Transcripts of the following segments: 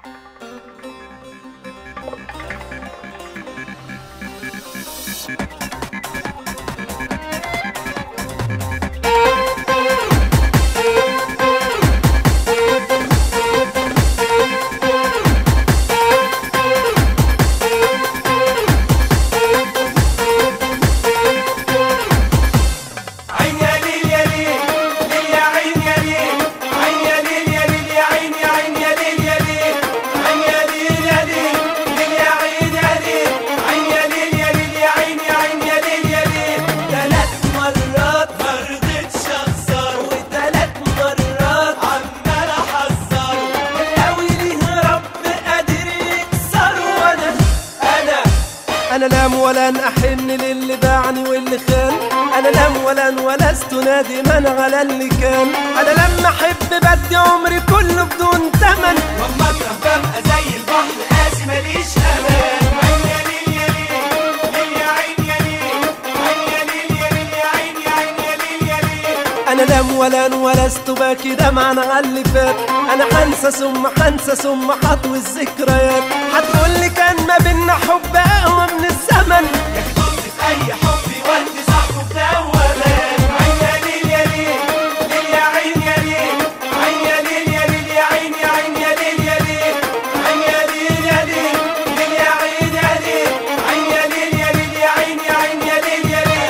أنا لا ولن أحن للي باعني واللي خان، أنا لا ولن ولست نادما على اللي كان. أنا لما أحب بدي عمري كله بدون تمن، وأما أكره ببقى زي البحر قاسي ماليش أمان. عين يا ليل يا ليل ليل يا عين يا ليل، عين يا ليل يا ليل يا عين يا عين يا ليل يا ليل. أنا لا ولن ولست باكي دمعا على اللي فات. أنا حنسى ثم حنسى ثم حطوي الذكريات. هتقولي كان ما بينا حب أقوى من الزمن، يا أخي طز في أي حب يودي صاحبه في دوامات. عين يا ليل يا ليل ليل يا عين يا ليل، عين يا ليل يا ليل يا عين يا عين يا ليل يا ليل، عين يا ليل يا ليل ليل يا عين يا ليل، عين يا ليل يا ليل يا عين يا عين يا ليل يا ليل.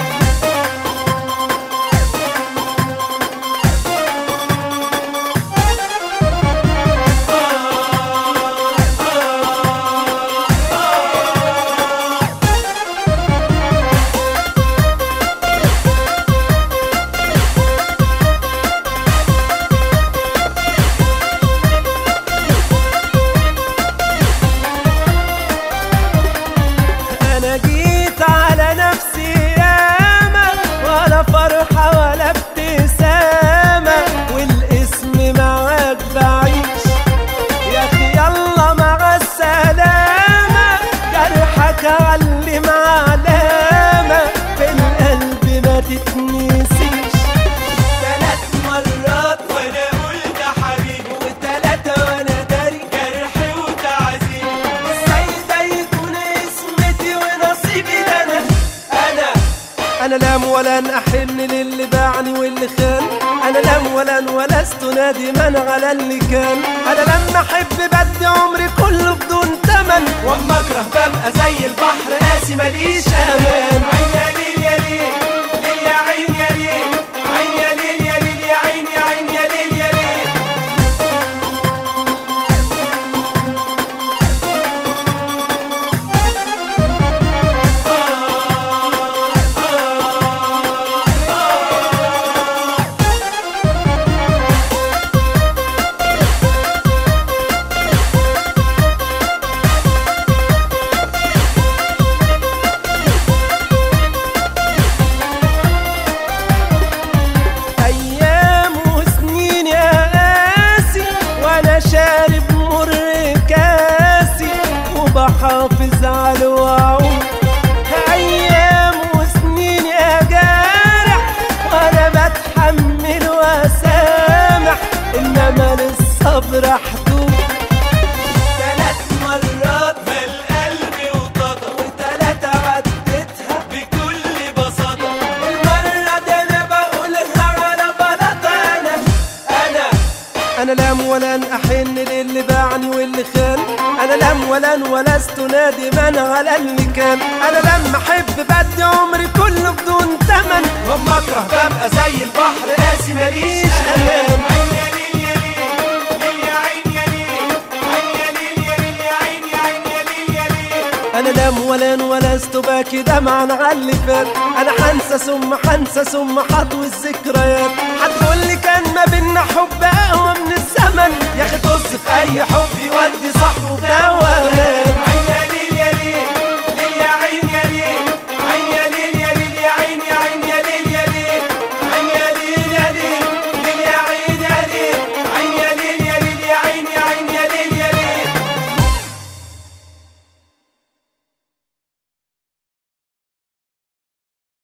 أنا جيت على نفسي ياما ولا فرحة ولا ابتسامة، والاسم معاك بعيش يا أخي يلا مع السلامة. جرحك علم علامة في القلب ما تتنسيش. 3 مرات وأنا قلت حبيبي، و3 وأنا داري جرحي وتعذيب. ازاي ده يكون اسمتي ونصيبي ده أنا لا ولن أحن للي باعني واللي خان. أنا لا ولن ولست نادما على اللي كان. أنا لما أحب بدي عمري كله بدون تمن، وأما أكره ببقى زي البحر قاسي ماليش أمان. عين يا ليل يا ليل ليل يا عين يا ليل، عين يا ليل يا ليل يا عين يا عين يا ليل يا ليل. أيام وسنين يا قاسي وأنا شارب مر كاسي وبحافظ على الوعود. أيام وسنين يا جارح وأنا بتحمل وأسامح، إنما للصبر حدود. 3 مرات فالقلب وططا و3 عدتها بكل بساطة. المرة دي أنا بقولها على بلاطة. أنا لا ولن أحن للي باعني واللي خان. أنا لا ولن ولست نادما على اللي كان. أنا لما أحب بدي عمري كله بدون تمن، وأما أكره ببقى زي البحر قاسي ماليش أمان. عين يا ليل يا ليل ليل يا عين يا ليل، عين يا ليل يا ليل يا عين يا عين يا ليل يا ليل. أنا لا ولن ولست باكي دمعا على اللي فات. أنا حنسى ثم حنسى ثم حطوي الذكريات. هتقولي كان ما بينا حب أقوى من الزمن، يا أخي طز في أي حب يودي